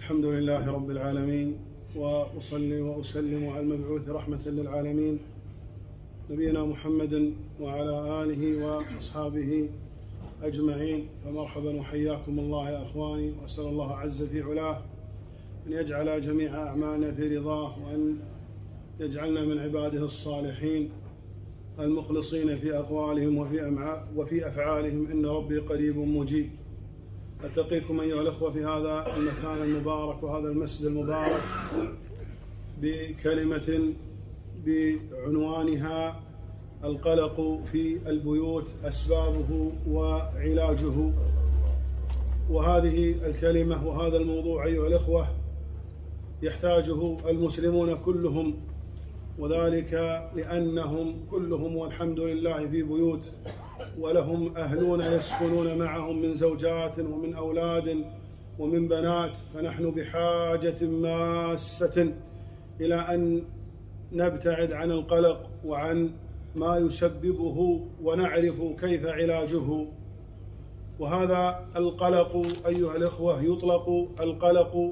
الحمد لله رب العالمين، وأصلي وأسلم على المبعوث رحمة للعالمين نبينا محمد وعلى آله وأصحابه أجمعين. فمرحبا وحياكم الله يا أخواني، وأسأل الله عز في علاه أن يجعل جميع أعمالنا في رضاه، وأن يجعلنا من عباده الصالحين المخلصين في أقوالهم وفي أفعالهم، إن ربي قريب مجيب. ألتقيكم أيها الأخوة في هذا المكان المبارك وهذا المسجد المبارك بكلمة بعنوانها القلق في البيوت، أسبابه وعلاجه. وهذه الكلمة وهذا الموضوع أيها الأخوة يحتاجه المسلمون كلهم، وذلك لأنهم كلهم والحمد لله في بيوت، ولهم أهلون يسكنون معهم من زوجات ومن أولاد ومن بنات. فنحن بحاجة ماسة إلى أن نبتعد عن القلق وعن ما يسببه، ونعرف كيف علاجه. وهذا القلق أيها الأخوة يطلق القلق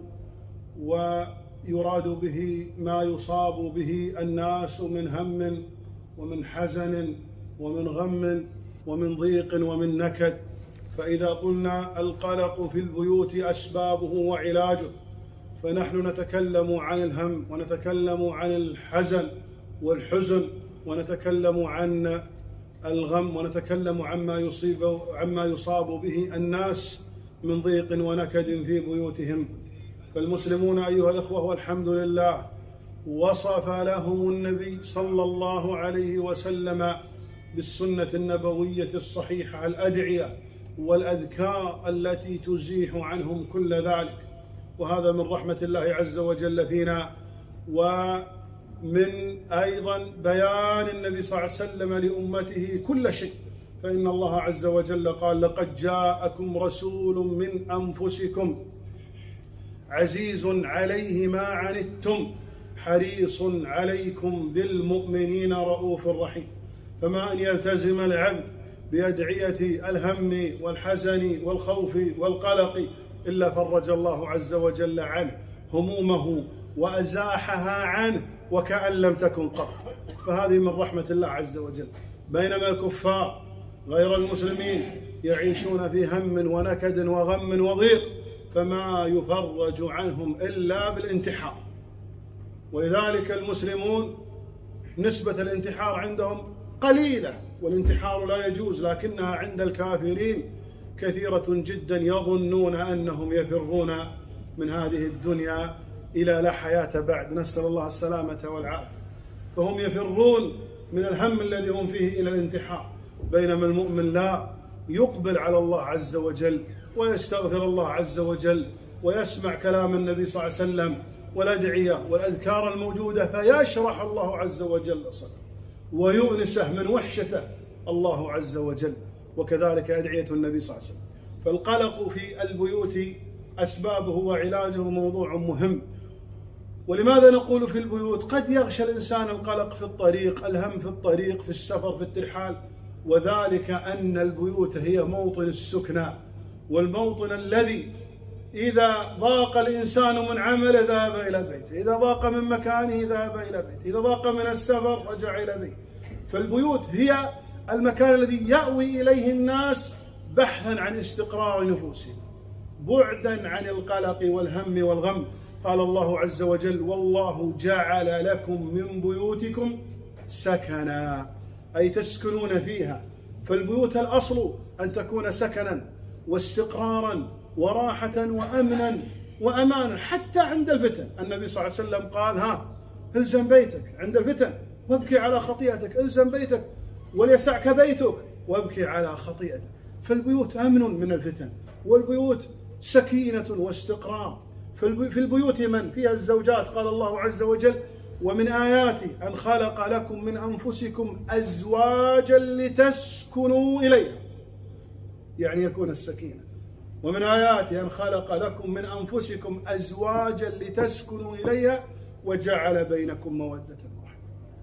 ويراد به ما يصاب به الناس من هم ومن حزن ومن غم ومن ضيق ومن نكد. فإذا قلنا القلق في البيوت أسبابه وعلاجه، فنحن نتكلم عن الهم، ونتكلم عن الحزن والحزن، ونتكلم عن الغم، ونتكلم عما يصاب به الناس من ضيق ونكد في بيوتهم. فالمسلمون أيها الأخوة والحمد لله وصف لهم النبي صلى الله عليه وسلم بالسنة النبوية الصحيحة الأدعية والأذكار التي تزيح عنهم كل ذلك. وهذا من رحمة الله عز وجل فينا، ومن أيضا بيان النبي صلى الله عليه وسلم لأمته كل شيء. فإن الله عز وجل قال: لقد جاءكم رسول من أنفسكم عزيز عليه ما عنتم حريص عليكم بالمؤمنين رؤوف رحيم. فما أن يلتزم العبد بأدعية الهم والحزن والخوف والقلق إلا فرج الله عز وجل عنه همومه وأزاحها عنه وكأن لم تكن قط. فهذه من رحمة الله عز وجل. بينما الكفار غير المسلمين يعيشون في هم ونكد وغم وضيق، فما يفرج عنهم إلا بالانتحار. ولذلك المسلمون نسبة الانتحار عندهم قليلة، والانتحار لا يجوز، لكنها عند الكافرين كثيرة جدا، يظنون أنهم يفرون من هذه الدنيا إلى لا حياة بعد، نسأل الله السلامة والعافية. فهم يفرون من الهم الذي هم فيه إلى الانتحار، بينما المؤمن لا، يقبل على الله عز وجل ويستغفر الله عز وجل ويسمع كلام النبي صلى الله عليه وسلم والأدعية والأذكار الموجودة، فيشرح الله عز وجل صدره ويؤنسه من وحشته الله عز وجل. وكذلك أدعية النبي صلى الله عليه وسلم. فالقلق في البيوت أسبابه وعلاجه موضوع مهم. ولماذا نقول في البيوت؟ قد يغشى الإنسان القلق في الطريق، الهم في الطريق، في السفر، في الترحال، وذلك أن البيوت هي موطن السكنى، والموطن الذي إذا ضاق الإنسان من عمله ذهب إلى بيته، إذا ضاق من مكانه ذهب إلى بيته، إذا ضاق من السفر رجع إلى بيته. فالبيوت هي المكان الذي يأوي إليه الناس بحثا عن استقرار نفوسهم، بعدا عن القلق والهم والغم. قال الله عز وجل: والله جعل لكم من بيوتكم سكنا، أي تسكنون فيها. فالبيوت الأصل أن تكون سكنا واستقرارا وراحة وأمنا وأمانا حتى عند الفتن. النبي صلى الله عليه وسلم قال: الزم بيتك عند الفتن وابكي على خطيئتك، الزم بيتك وليسعك بيتك وابكي على خطيئتك. فالبيوت أمن من الفتن، والبيوت سكينة واستقرار. في البيوت من فيها الزوجات، قال الله عز وجل: ومن آياته أن خلق لكم من أنفسكم أزواجا لتسكنوا إليها، يعني يكون السكينة. ومن آياته أن خلق لكم من أنفسكم أزواجا لتسكنوا إليها وجعل بينكم مودة ورحمة.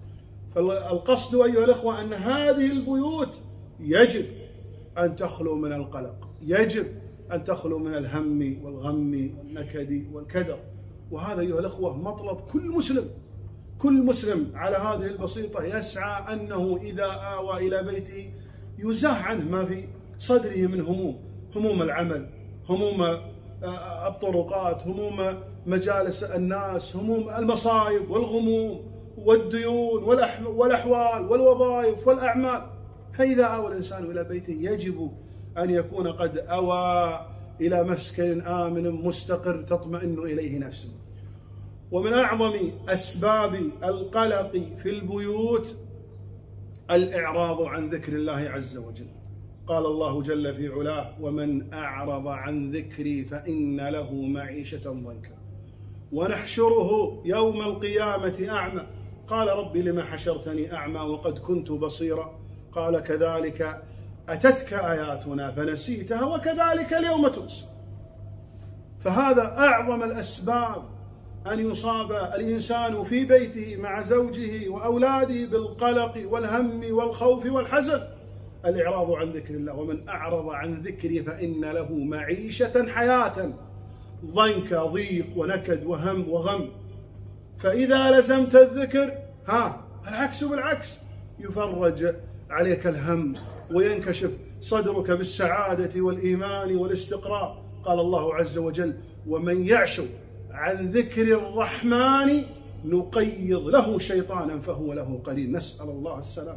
فالقصد أيها الأخوة أن هذه البيوت يجب أن تخلو من القلق، يجب أن تخلو من الهم والغم والنكد والكدر. وهذا أيها الأخوة مطلب كل مسلم على هذه البسيطة يسعى أنه إذا آوى إلى بيته يزاح عنه ما في صدره من هموم العمل، هموم الطرقات، هموم مجالس الناس، هموم المصائب والغموم والديون والأحوال والوظائف والأعمال. فإذا آوى الإنسان إلى بيته يجب أن يكون قد أوى إلى مسكن آمن مستقر تطمئن إليه نفسه. ومن أعظم أسباب القلق في البيوت الإعراض عن ذكر الله عز وجل. قال الله جل في علاه: ومن أعرض عن ذكري فإن له معيشة ضنكا ونحشره يوم القيامة أعمى. قال: رب لم حشرتني أعمى وقد كنت بصيرا. قال: كذلك أتتك آياتنا فنسيتها وكذلك اليوم تنسى. فهذا أعظم الأسباب أن يصاب الإنسان في بيته مع زوجه وأولاده بالقلق والهم والخوف والحزن، الإعراض عن ذكر الله. ومن أعرض عن ذكري فإن له معيشة حياة ضنك، ضيق ونكد وهم وغم. فإذا لزمت الذكر العكس بالعكس، يفرج عليك الهم وينكشف صدرك بالسعادة والإيمان والاستقرار. قال الله عز وجل: ومن يعش عن ذكر الرحمن نقيض له شيطانا فهو له قرين. نسأل الله السلامة.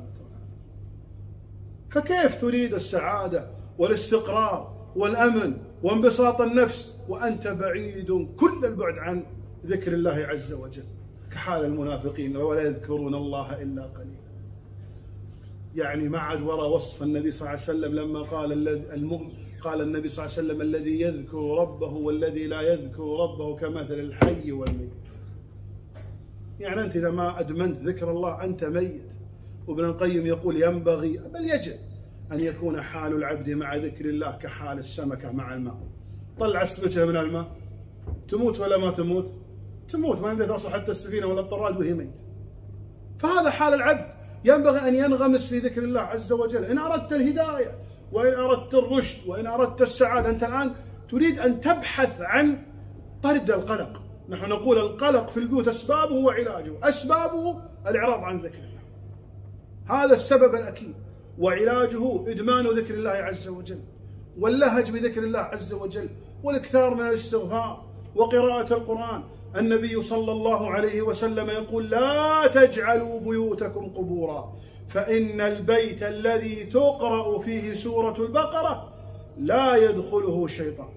فكيف تريد السعادة والاستقرار والأمن وانبساط النفس وأنت بعيد كل البعد عن ذكر الله عز وجل؟ كحال المنافقين: ولا يذكرون الله إلا قليلا. يعني ما عاد وراء وصف النبي صلى الله عليه وسلم لما قال النبي صلى الله عليه وسلم: الذي يذكر ربه والذي لا يذكر ربه كمثل الحي والميت. يعني أنت إذا ما أدمنت ذكر الله أنت ميت. وابن القيم يقول: ينبغي بل يجب أن يكون حال العبد مع ذكر الله كحال السمكة مع الماء. طلع سمكة من الماء تموت ولا ما تموت؟ تموت، ما يمدح تصل حتى السفينة ولا الطراد وهي ميت. فهذا حال العبد، ينبغي أن ينغمس في ذكر الله عز وجل. إن أردت الهداية وإن أردت الرشد وإن أردت السعادة، أنت الآن تريد أن تبحث عن طرد القلق. نحن نقول القلق في البيوت أسبابه وعلاجه. أسبابه الإعراض عن ذكر الله، هذا السبب الأكيد، وعلاجه إدمان ذكر الله عز وجل واللهج بذكر الله عز وجل والإكثار من الاستغفار وقراءة القرآن. النبي صلى الله عليه وسلم يقول: لا تجعلوا بيوتكم قبورا فإن البيت الذي تقرأ فيه سورة البقرة لا يدخله شيطان.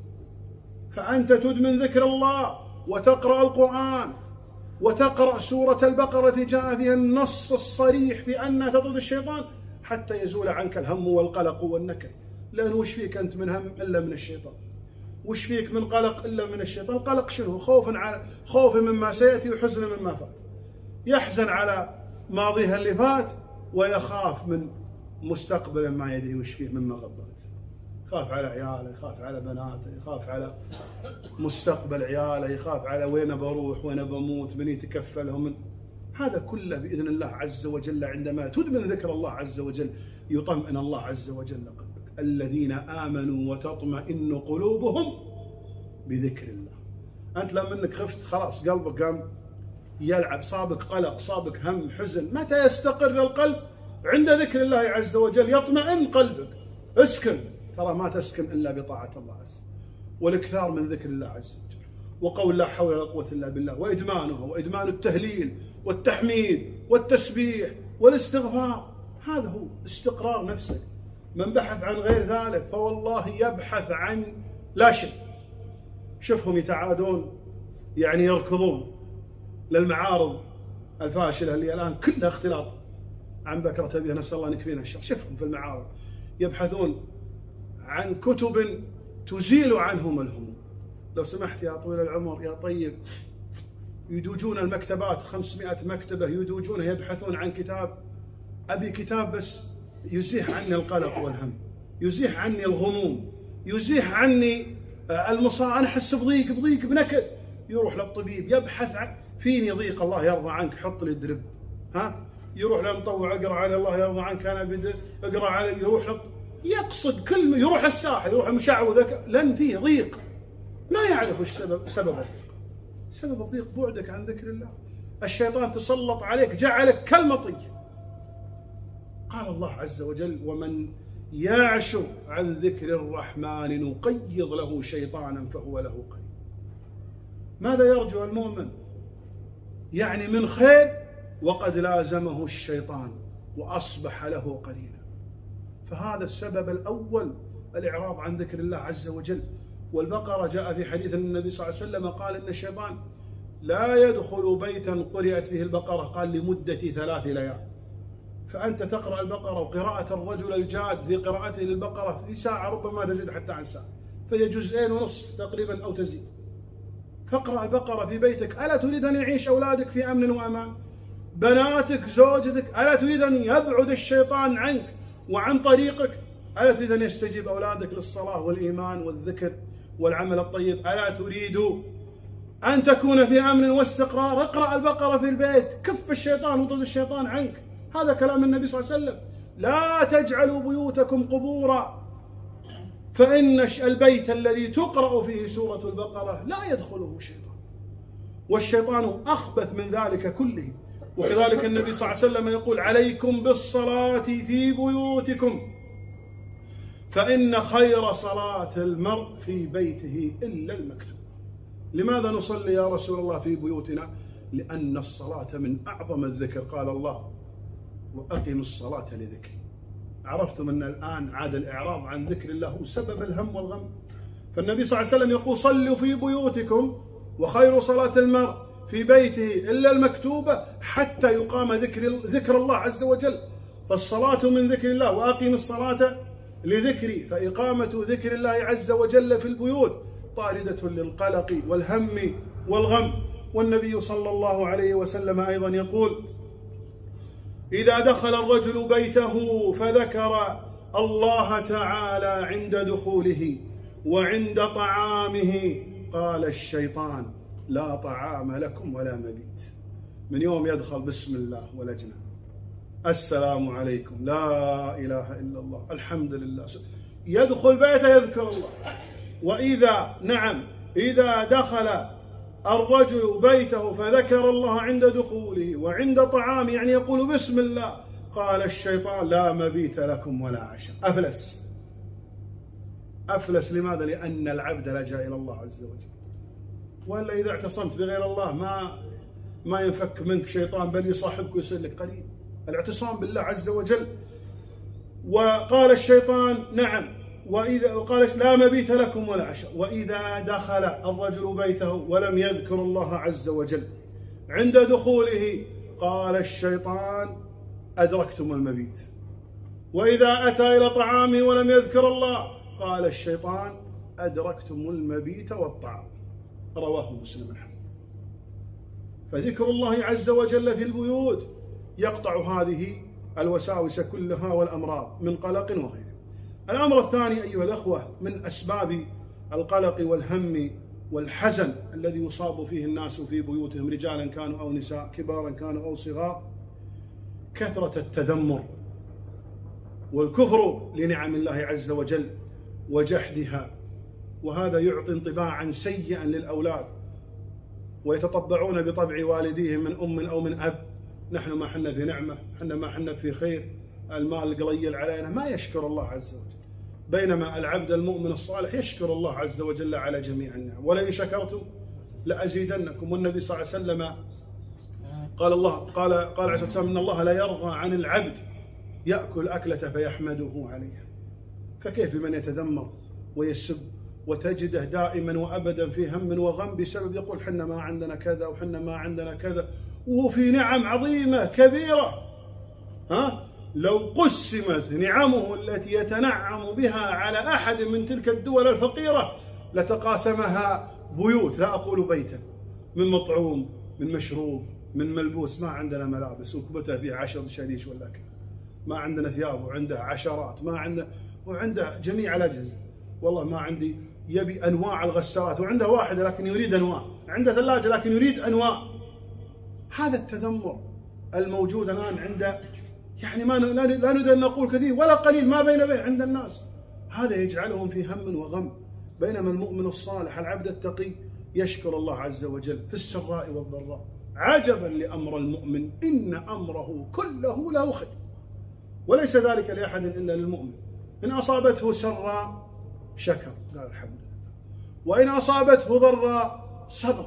فأنت تدمن ذكر الله وتقرأ القرآن وتقرأ سورة البقرة جاء فيها النص الصريح بأنها تطرد الشيطان حتى يزول عنك الهم والقلق والنكد. لأن وش فيك أنت من هم إلا من الشيطان؟ وش فيك من قلق إلا من الشيطان؟ القلق شنو؟ خوف مما سيأتي وحزن مما فات. يحزن على ماضيها اللي فات ويخاف من مستقبل ما يدري وش فيه مما غبات. يخاف على عياله، يخاف على بناته، يخاف على مستقبل عياله، يخاف على وين بروح، وين بموت، من يتكفلهم. هذا كله بإذن الله عز وجل عندما تدمن ذكر الله عز وجل يطمئن الله عز وجل قلبك. الذين آمنوا وتطمئن قلوبهم بذكر الله. أنت لما أنك خفت خلاص قلبك قام يلعب، صابك قلق، صابك هم، حزن. متى يستقر القلب؟ عند ذكر الله عز وجل يطمئن قلبك. اسكن، ترى ما تسكن إلا بطاعة الله عز وجل والإكثار من ذكر الله عز وجل وقول لا حول ولا قوة إلا بالله وإدمانه وإدمان التهليل والتحميد والتسبيح والاستغفار. هذا هو استقرار نفسك. من بحث عن غير ذلك فوالله يبحث عن لا شيء. شوفهم يتعادون، يعني يركضون للمعارض الفاشلة اللي الآن كلها اختلاط عن بكرة أبيها، نسأل الله أن يكفينا الشر. شوفهم في المعارض يبحثون عن كتب تزيل عنهم الهموم. لو سمحت يا طويل العمر يا طيب، يدوجون المكتبات 500 مكتبة يدوجونها يبحثون عن كتاب. أبي كتاب بس يزيح عني القلق والهم، يزيح عني الغموم، يزيح عني المصاعب. أنا أحس بضيق بنكد. يروح للطبيب يبحث عن فيني ضيق، الله يرضى عنك حط لي درب. يروح للمطوع اقرا علي الله يرضى عنك انا اقرا علي. يروح يقصد كل يروح الساحل، يروح المشعوذة، لأن فيه ضيق ما يعرف وش سبب الضيق. سبب الضيق بعدك عن ذكر الله. الشيطان تسلط عليك، جعلك كالمطي. قال الله عز وجل: ومن يعش عن ذكر الرحمن نقيض له شيطانا فهو له قرين. ماذا يرجو المؤمن؟ يعني من خير، وقد لازمه الشيطان وأصبح له قرينا. فهذا السبب الأول، الإعراض عن ذكر الله عز وجل. والبقرة جاء في حديث النبي صلى الله عليه وسلم قال إن الشيطان لا يدخل بيتا قرأت فيه البقرة قال لمدة 3 ليال. فأنت تقرأ البقرة، وقراءة الرجل الجاد في قراءته للبقرة في ساعة ربما تزيد حتى عن ساعة، فهي 2.5 تقريبا أو تزيد. فاقرأ البقرة في بيتك. ألا تريد أن يعيش أولادك في أمن وأمان؟ بناتك، زوجتك، ألا تريد أن يبعد الشيطان عنك وعن طريقك؟ ألا تريد أن يستجيب أولادك للصلاة والإيمان والذكر والعمل الطيب؟ ألا تريد أن تكون في أمن واستقرار؟ اقرأ البقرة في البيت، كف الشيطان وطرد الشيطان عنك. هذا كلام النبي صلى الله عليه وسلم: لا تجعلوا بيوتكم قبورا، فإن البيت الذي تقرأ فيه سورة البقرة لا يدخله شيطان، والشيطان أخبث من ذلك كله. وكذلك النبي صلى الله عليه وسلم يقول: عليكم بالصلاة في بيوتكم، فإن خير صلاة المرء في بيته إلا المكتوب. لماذا نصلي يا رسول الله في بيوتنا؟ لأن الصلاة من أعظم الذكر. قال الله: وأقم الصلاة لذكري. عرفتم أن الآن عاد الإعراض عن ذكر الله هو سبب الهم والغم. فالنبي صلى الله عليه وسلم يقول: صلوا في بيوتكم، وخير صلاة المرء في بيته إلا المكتوبة، حتى يقام ذكر الله عز وجل. فالصلاة من ذكر الله، وأقم الصلاة لذكري. فإقامة ذكر الله عز وجل في البيوت طاردة للقلق والهم والغم. والنبي صلى الله عليه وسلم أيضا يقول: إذا دخل الرجل بيته فذكر الله تعالى عند دخوله وعند طعامه قال الشيطان: لا طعام لكم ولا مبيت. من يوم يدخل بسم الله ولجنا، السلام عليكم، لا إله إلا الله، الحمد لله، يدخل بيته يذكر الله. إذا دخل الرجل بيته فذكر الله عند دخوله وعند طعامه، يعني يقول بسم الله، قال الشيطان: لا مبيت لكم ولا عشاء. أفلس. لماذا؟ لأن العبد لجأ إلى الله عز وجل. وإلا إذا اعتصمت بغير الله ما ينفك منك شيطان، بل يصاحبك ويصير لك قريب. الاعتصام بالله عز وجل. وقال الشيطان: نعم، وإذا قال: لا مبيت لكم ولا عشاء. وإذا دخل الرجل بيته ولم يذكر الله عز وجل عند دخوله قال الشيطان: أدركتم المبيت. وإذا أتى إلى طعامه ولم يذكر الله قال الشيطان: أدركتم المبيت والطعام. رواه مسلم. فذكر الله عز وجل في البيوت يقطع هذه الوساوس كلها والأمراض من قلق وغيره. الأمر الثاني أيها الأخوة من أسباب القلق والهم والحزن الذي يصاب فيه الناس في بيوتهم، رجالا كانوا أو نساء، كبارا كانوا أو صغار، كثرة التذمر والكفر لنعم الله عز وجل وجحدها. وهذا يعطي انطباعا سيئا للأولاد، ويتطبعون بطبع والديهم من أم أو من أب: نحن ما حنا في نعمة، حنا ما حنا في خير، المال قليل علينا، ما يشكر الله عز وجل. بينما العبد المؤمن الصالح يشكر الله عز وجل على جميع النعم: ولئن شكرتم لأزيدنكم. والنبي صلى الله عليه وسلم قال عليه الصلاة إن الله لا يرضى عن العبد يأكل أكلة فيحمده عليها. فكيف بمن يتذمر ويسب وتجده دائما وأبدا في هم وغم بسبب يقول حنا ما عندنا كذا وحنا ما عندنا كذا، وهو في نعم عظيمة كبيرة. لو قسمت نعمه التي يتنعم بها على أحد من تلك الدول الفقيرة لتقاسمها بيوت، لا أقول بيتا، من مطعوم، من مشروب، من ملبوس. ما عندنا ملابس وكبتها في 10 شريش ولا كذا، ما عندنا ثياب وعنده عشرات، ما عندنا، وعنده جميع الأجهزة. والله ما عندي، يبي أنواع الغسالات، وعنده واحدة لكن يريد أنواع، عنده ثلاجة لكن يريد أنواع. هذا التذمر الموجود الآن عند يعني لا نريد أن نقول كثير ولا قليل، ما بين عند الناس. هذا يجعلهم في هم وغم. بينما المؤمن الصالح العبد التقي يشكر الله عز وجل في السراء والضراء. عجبا لأمر المؤمن إن أمره كله له خير، وليس ذلك لأحد إلا للمؤمن. إن أصابته سراء شكر قال الحمد لله، وإن أصابته ضراء صبر.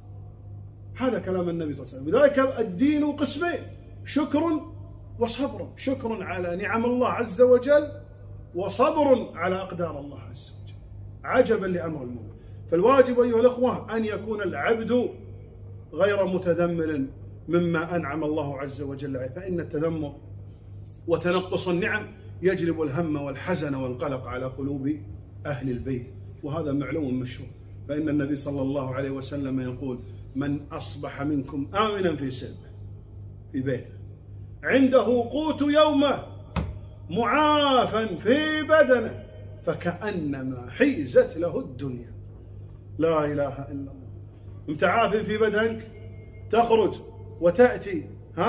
هذا كلام النبي صلى الله عليه وسلم. لذلك الدين قسمين: شكر وصبر. شكر على نعم الله عز وجل، وصبر على أقدار الله عز وجل. عجبا لأمر المؤمن. فالواجب أيها الأخوة أن يكون العبد غير متذمر مما أنعم الله عز وجل عليه، فإن التذمر وتنقص النعم يجلب الهم والحزن والقلق على قلوب أهل البيت، وهذا معلوم مشهور. فإن النبي صلى الله عليه وسلم يقول: من أصبح منكم آمنا في سربه في بيته عنده قوت يومه معافا في بدنه فكأنما حيزت له الدنيا. لا إله إلا الله. أنت عافٍ في بدنك، تخرج وتأتي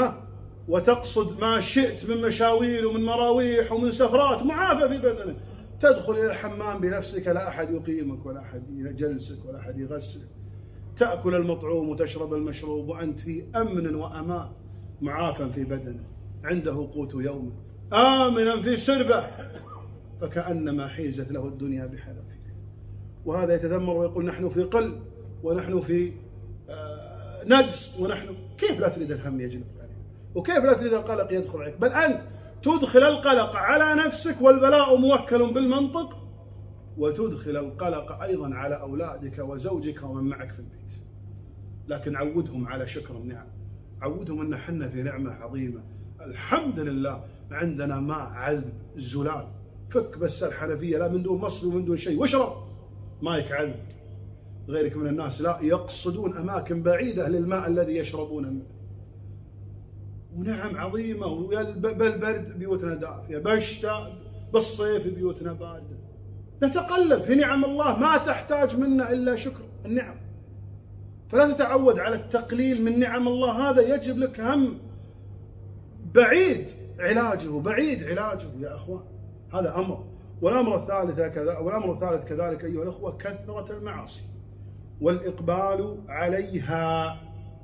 وتقصد ما شئت من مشاوير ومن مراويح ومن سفرات، معافى في بدنك، تدخل إلى الحمام بنفسك، لا أحد يقيمك ولا أحد يجلسك ولا أحد يغسلك، تأكل المطعوم وتشرب المشروب وأنت في أمن وأمان، معافى في بدنك، عنده قوت يومه، آمنا في سربه فكأنما حيزت له الدنيا بحذافيرها. وهذا يتذمر ويقول: نحن في قل ونحن في نقص، ونحن كيف لا تريد الهم يجلب عليك؟ وكيف لا تريد القلق يدخل عليك؟ بل أنت تدخل القلق على نفسك، والبلاء موكل بالمنطق، وتدخل القلق أيضا على أولادك وزوجك ومن معك في البيت. لكن عودهم على شكر النعم، عودهم أن حنا في نعمة عظيمة. الحمد لله عندنا ماء عذب الزلال، فك بس الحنفية لا من دون مصر ومن دون شيء واشرب مايك عذب. غيرك من الناس لا، يقصدون أماكن بعيدة للماء الذي يشربون منه. ونعم عظيمة. بالبرد بيوتنا دافية، بالشتاء بالصيف بيوتنا باردة. نتقلب في نعم الله، ما تحتاج منا إلا شكر النعم. فلا تتعود على التقليل من نعم الله، هذا يجب لك هم بعيد علاجه يا أخوان. هذا أمر. والأمر الثالث كذلك أيها الأخوة كثرة المعاصي والإقبال عليها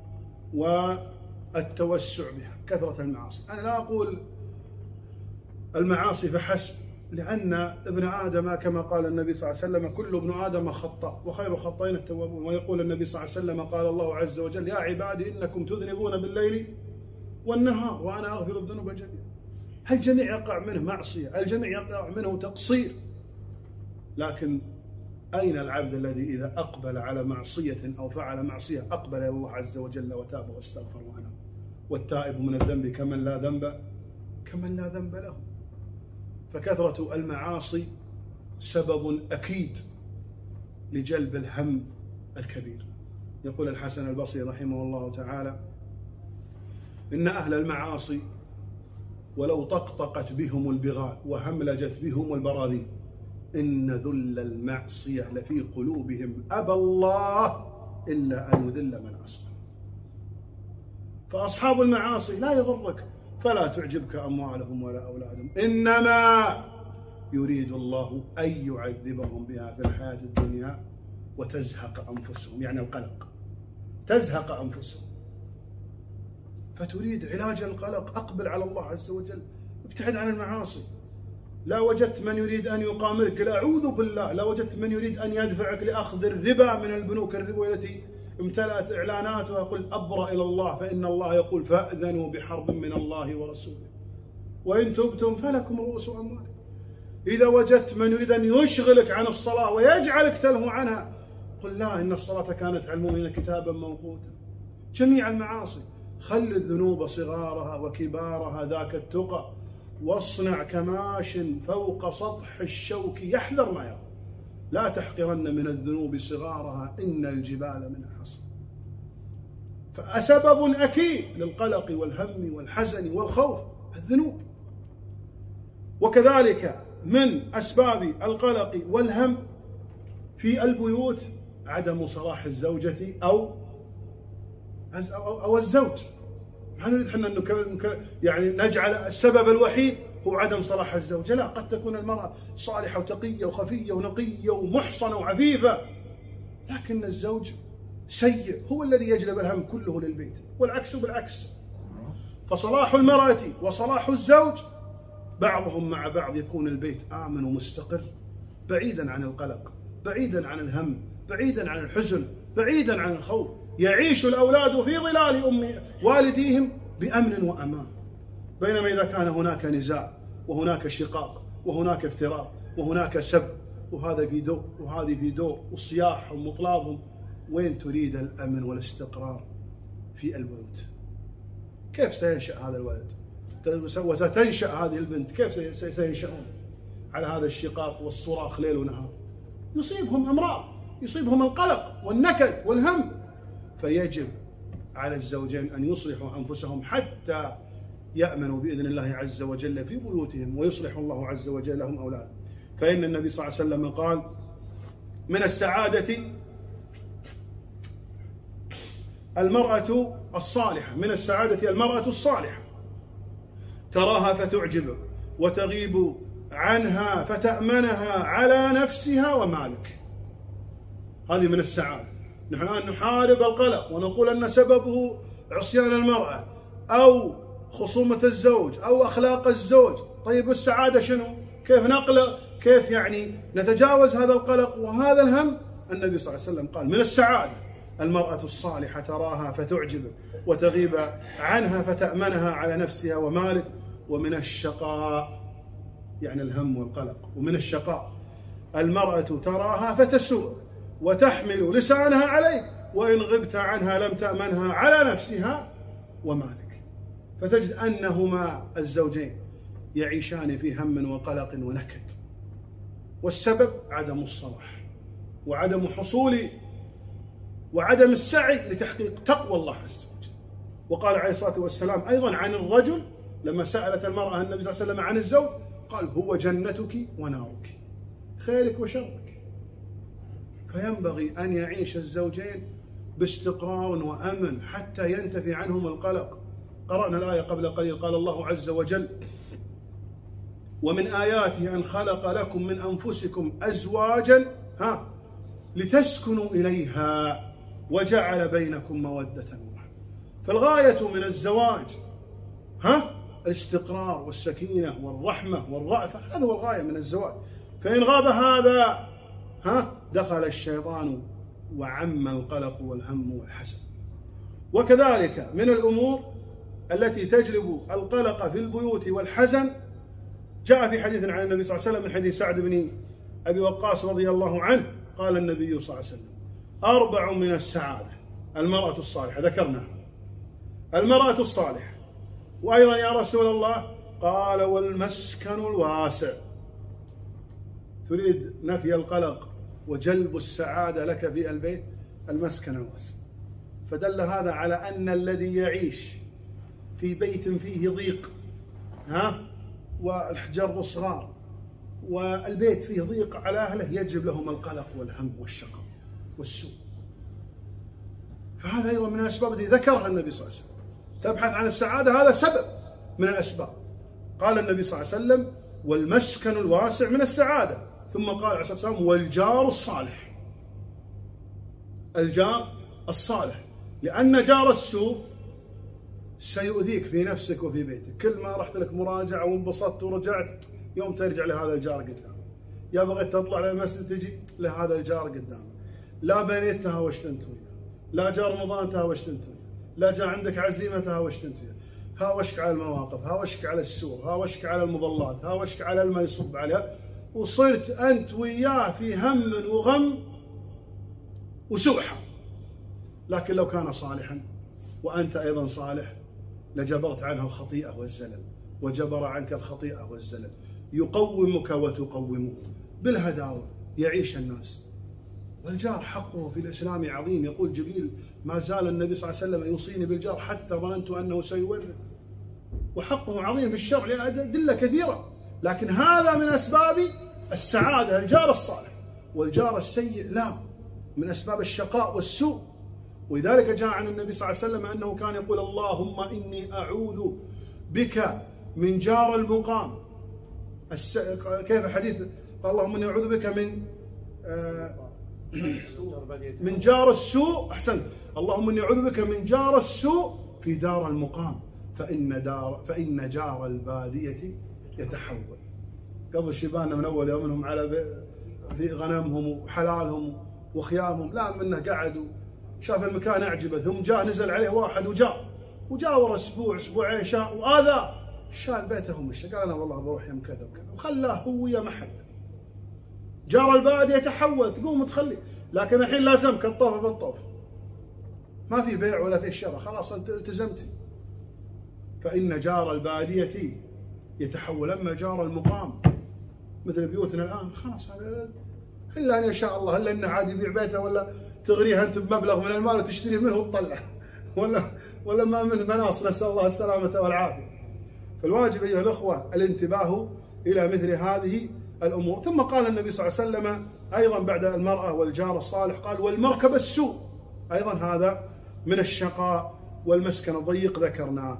والتوسع بها. كثرة المعاصي، أنا لا أقول المعاصي فحسب، لأن ابن آدم كما قال النبي صلى الله عليه وسلم: كل ابن آدم خطاء وخير الخطائين التوابون. ويقول النبي صلى الله عليه وسلم: قال الله عز وجل: يا عبادي إنكم تذنبون بالليل والنهار وأنا أغفر الذنوب جميعا. الجميع يقع منه معصية، الجميع يقع منه تقصير، لكن أين العبد الذي إذا أقبل على معصية أو فعل معصية أقبل إلى الله عز وجل وتاب واستغفر وأناب؟ والتائب من الذنب كمن لا ذنب له. فكثرة المعاصي سبب أكيد لجلب الهم الكبير. يقول الحسن البصري رحمه الله تعالى: إن أهل المعاصي ولو طقطقت بهم البغال وهملجت بهم البراذين إن ذل المعصية لفي قلوبهم أبى الله إلا أن يذل من عصى. فأصحاب المعاصي لا يضرك، فلا تعجبك أموالهم ولا أولادهم، إنما يريد الله أن يعذبهم بها في الحياة الدنيا وتزهق أنفسهم، يعني القلق، تزهق أنفسهم. فتريد علاج القلق، أقبل على الله عز وجل، ابتعد عن المعاصي. لا وجدت من يريد أن يقامرك، لا أعوذ بالله، لا وجدت من يريد أن يدفعك لأخذ الربا من البنوك الربوية التي امتلأت إعلاناتها: قل أبرأ إلى الله، فإن الله يقول: فأذنوا بحرب من الله ورسوله وإن تبتم فلكم رؤوس أموالكم. إذا وجدت من يريد أن يشغلك عن الصلاة ويجعلك تلهو عنها، قل: لا، إن الصلاة كانت على المؤمنين كتابا موقوتا. جميع المعاصي، خل الذنوب صغارها وكبارها ذاك التقى، واصنع كماش فوق سطح الشوك يحذر ما يرى، لا تحقرن من الذنوب صغارها إن الجبال من حصى. فسبب أكيد للقلق والهم والحزن والخوف الذنوب. وكذلك من أسباب القلق والهم في البيوت عدم صلاح الزوجة أو الزوج. ما نريد احنا انه يعني نجعل السبب الوحيد هو عدم صلاح الزوجة، لا، قد تكون المرأة صالحة وتقية وخفية ونقية ومحصنة وعفيفة، لكن الزوج سيء هو الذي يجلب الهم كله للبيت، والعكس بالعكس. فصلاح المرأة وصلاح الزوج بعضهم مع بعض يكون البيت آمن ومستقر، بعيدا عن القلق، بعيدا عن الهم، بعيدا عن الحزن، بعيدا عن الخوف. يعيش الأولاد في ظلال والديهم بأمن وأمان. بينما إذا كان هناك نزاع وهناك شقاق وهناك افتراق وهناك سب، وهذا في دور وهذه في دور، وصياحهم وطلابهم، وين تريد الأمن والاستقرار في البيوت؟ كيف سينشأ هذا الولد؟ وستنشأ هذه البنت، كيف سينشأون على هذا الشقاق والصراخ ليل ونهار؟ يصيبهم أمراض، يصيبهم القلق والنكد والهم. فيجب على الزوجين أن يصلحوا أنفسهم حتى يأمنوا بإذن الله عز وجل في بيوتهم، ويصلح الله عز وجل لهم أولادهم. فإن النبي صلى الله عليه وسلم قال: من السعادة المرأة الصالحة، من السعادة المرأة الصالحة، تراها فتعجبك وتغيب عنها فتأمنها على نفسها ومالك. هذه من السعادة. نحن الآن نحارب القلق ونقول أن سببه عصيان المرأة أو خصومة الزوج أو أخلاق الزوج. طيب والسعادة شنو؟ كيف يعني نتجاوز هذا القلق وهذا الهم؟ النبي صلى الله عليه وسلم قال: من السعادة المرأة الصالحة تراها فتعجبك وتغيب عنها فتأمنها على نفسها ومالك. ومن الشقاء يعني الهم والقلق، ومن الشقاء المرأة تراها فتسوء وتحمل لسانها عليك، وإن غبت عنها لم تأمنها على نفسها ومالك. فتجد أنهما الزوجين يعيشان في هم وقلق ونكد، والسبب عدم الصلاح وعدم حصول وعدم السعي لتحقيق تقوى الله عز وجل. وقال عليه الصلاة والسلام أيضا عن الرجل لما سألت المرأة النبي صلى الله عليه وسلم عن الزوج، قال: هو جنتك ونارك، خيرك وشرك. فينبغي أن يعيش الزوجين باستقرار وأمن حتى ينتفي عنهم القلق. قرأنا الآية قبل قليل، قال الله عز وجل: ومن آياته أن خلق لكم من أنفسكم أزواجا لتسكنوا إليها وجعل بينكم مودة ورحمة. فالغاية من الزواج الاستقرار والسكينة والرحمة والرأفة، هذا هو الغاية من الزواج. فإن غاب هذا دخل الشيطان وعم القلق والهم والحزن. وكذلك من الأمور التي تجلب القلق في البيوت والحزن جاء في حديث عن النبي صلى الله عليه وسلم من حديث سعد بن أبي وقاص رضي الله عنه، قال النبي صلى الله عليه وسلم: 4 من السعادة المرأة الصالحة. ذكرناها المرأة الصالحة. وأيضا يا رسول الله قال: والمسكن الواسع. تريد نفي القلق وجلب السعادة لك في البيت، المسكن الواسع. فدل هذا على أن الذي يعيش في بيت فيه ضيق والحجر صغار والبيت فيه ضيق على أهله يجب لهم القلق والهم والشقاء والسوء. فهذا أيضا من الأسباب التي ذكرها النبي صلى الله عليه وسلم. تبحث عن السعادة، هذا سبب من الأسباب. قال النبي صلى الله عليه وسلم: والمسكن الواسع من السعادة. ثم قال عليه الصلاة والسلام: والجار الصالح. الجار الصالح، لأن جار السوء سيؤذيك في نفسك وفي بيتك. كل ما رحت لك مراجعة وانبسطت ورجعت، يوم ترجع لهذا الجار قدامك. يا بغيت تطلع للمسجد تجي لهذا الجار قدامك. لا بنيت تهاوشت انت وياه، لا جاء رمضان تهاوشت انت وياه، لا جاء عندك عزيمة تهاوشت انت وياه. هاوشك على المواقف، هاوشك على السوق، هاوشك على المظلات، هاوشك على الماء يصب عليها، وصرت أنت وياه في هم وغم وسوء حظ. لكن لو كان صالحا وأنت أيضا صالح لجبرت عنه الخطيئة والزلل، وجبر عنك الخطيئة والزلل. يقومك وتقومه بالهداوة، يعيش الناس. والجار حقه في الإسلام عظيم. يقول جبريل: ما زال النبي صلى الله عليه وسلم يوصيني بالجار حتى ظننت أنه سيورث. وحقه عظيم في الشرع لأدلة كثيرة، لكن هذا من أسباب السعادة الجار الصالح. والجار السيء لا، من أسباب الشقاء والسوء. ولذلك جاء عن النبي صلى الله عليه وسلم أنه كان يقول اللهم إني أعوذ بك من جار المقام. كيف الحديث؟ قال اللهم إني أعوذ بك من جار السوء. أحسن. اللهم إني أعوذ بك من جار السوء في دار المقام فإن جار البادية يتحول. قبل شيباننا من أول يوم منهم على في غنمهم وحلالهم وخيامهم، لا منه قعد وشاف المكان أعجبه، ثم جاء نزل عليه واحد وجاء ورا أسبوع أسبوعين شاء، وهذا شال بيته ومشى، قال أنا والله بروح يوم كذا وكذا، وخلاه هو يا محل. جار البادية يتحول، تقوم تخلي، لكن الحين لازمك الطوف بالطوف، ما في بيع ولا في شراء، خلاص أنت التزمتي. فإن جار البادية يتحول. أما جار المقام مثل بيوتنا الآن خلاص، هذا إلا أن يشاء الله، إلا أنه عادي يبيع بيته ولا تغريه أنت بمبلغ من المال وتشتري منه وتطلع، ولا ما من مناص، نسأل الله السلامة والعافية. فالواجب أيها الأخوة الانتباه إلى مثل هذه الأمور. ثم قال النبي صلى الله عليه وسلم أيضا بعد المرأة والجار الصالح، قال والمركب السوء، أيضا هذا من الشقاء والمسكن الضيق ذكرناه.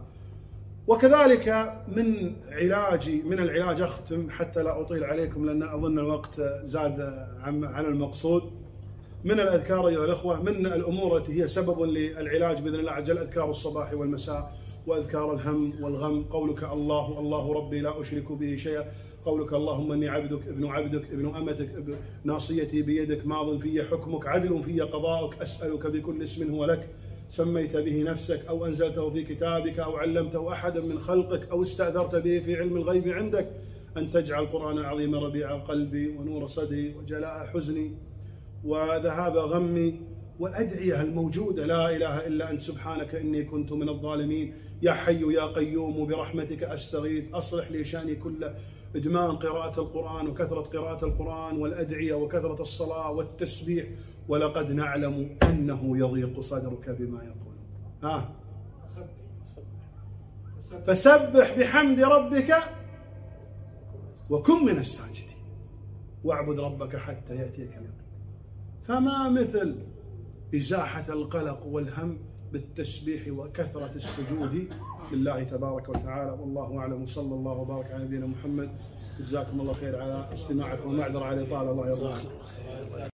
وكذلك من العلاج أختم حتى لا أطيل عليكم لأن أظن الوقت زاد عن المقصود. من الأذكار أيها الأخوة، من الأمور التي هي سبب للعلاج بإذن الله عز وجل أذكار الصباح والمساء وأذكار الهم والغم. قولك الله الله ربي لا أشرك به شيئا، قولك اللهم إني عبدك ابن أمتك ناصيتي بيدك ماض في حكمك عدل في قضاؤك، أسألك بكل اسم هو لك سميت به نفسك أو أنزلته في كتابك أو علمته أحدا من خلقك أو استأثرت به في علم الغيب عندك أن تجعل القرآن العظيم ربيع قلبي ونور صدري وجلاء حزني وذهاب غمي. والأدعية الموجودة، لا إله إلا أنت سبحانك إني كنت من الظالمين، يا حي يا قيوم برحمتك أستغيث أصلح لي شأني كله. إدمان قراءة القرآن وكثرة قراءة القرآن والأدعية وكثرة الصلاة والتسبيح. ولقد نعلم أنه يضيق صدرك بما يقولون. فسبح بحمد ربك وكن من الساجدين واعبد ربك حتى يأتيك اليقين. فما مثل إزاحة القلق والهم بالتسبيح وكثرة السجود لله تبارك وتعالى. والله أعلم، صلى الله وبارك على نبينا محمد. جزاكم الله خير على استماعكم، ومعذرة على إطالة، الله يرضى.